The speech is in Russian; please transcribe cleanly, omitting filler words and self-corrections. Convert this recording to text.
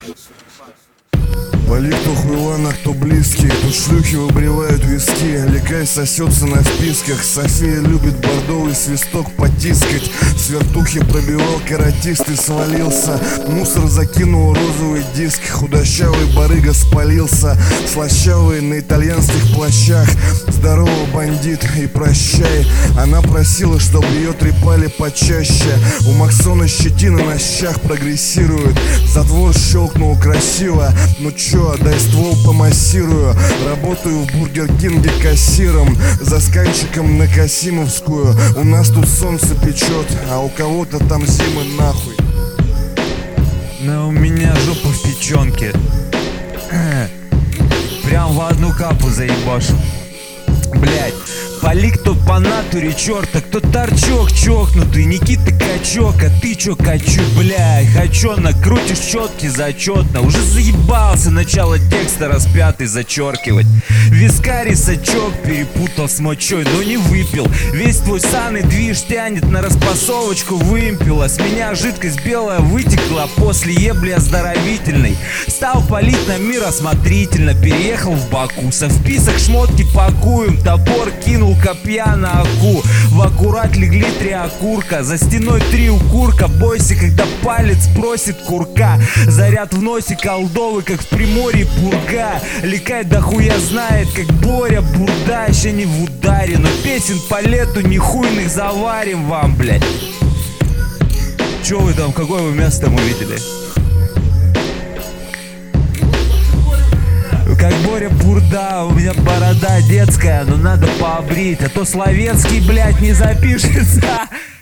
Вали, кто хуйлана, кто близкий. Тут шлюхи выбривают виски. Ликай сосется на списках. София любит бордовый свисток потискать. С вертухи пробивал каратист и свалился. Мусор закинул розовый диск. Худощавый барыга спалился. Слащавый на итальянских плащах. Здорово, бандит, и прощай. Она просила, чтоб ее трепали почаще. У Максона щетина на щах прогрессирует. Затвор щелкнул красиво. Ну чё, дай ствол помассирую. Работаю в Бургер Кинге кассиром. За сканчиком на Касимовскую. У нас тут солнце печет, а у кого-то там зимы нахуй. Но у меня жопа в печенке. Прям в одну капу заебашу. Блять, Полик кто по натуре черта, кто торчок чокнутый, Никита качок, а ты чё качу, блядь, хачонок, крутишь четки зачетно, уже заебался начало текста распятый зачеркивать. Вискарий сачок перепутал с мочой, но не выпил, весь твой саный движ тянет на распасовочку вымпела, с меня жидкость белая вытекла после ебли оздоровительной. Стал палить на мир осмотрительно, переехал в Баку, со вписок шмотки пакуем, топор кинул копья на аку. В аккурат легли 3 окурка, за стеной 3 укурка. Бойся, когда палец просит курка. Заряд в носе колдовый, как в Приморье пурга. Ликай дохуя знает, как Боря бурда. Еще не в ударе, но песен по лету нихуйных заварим вам, блять. Че вы там, какое вы место там увидели? Как Боря бурда, у меня борода детская, но надо побрить, а то словенский, блядь, не запишется.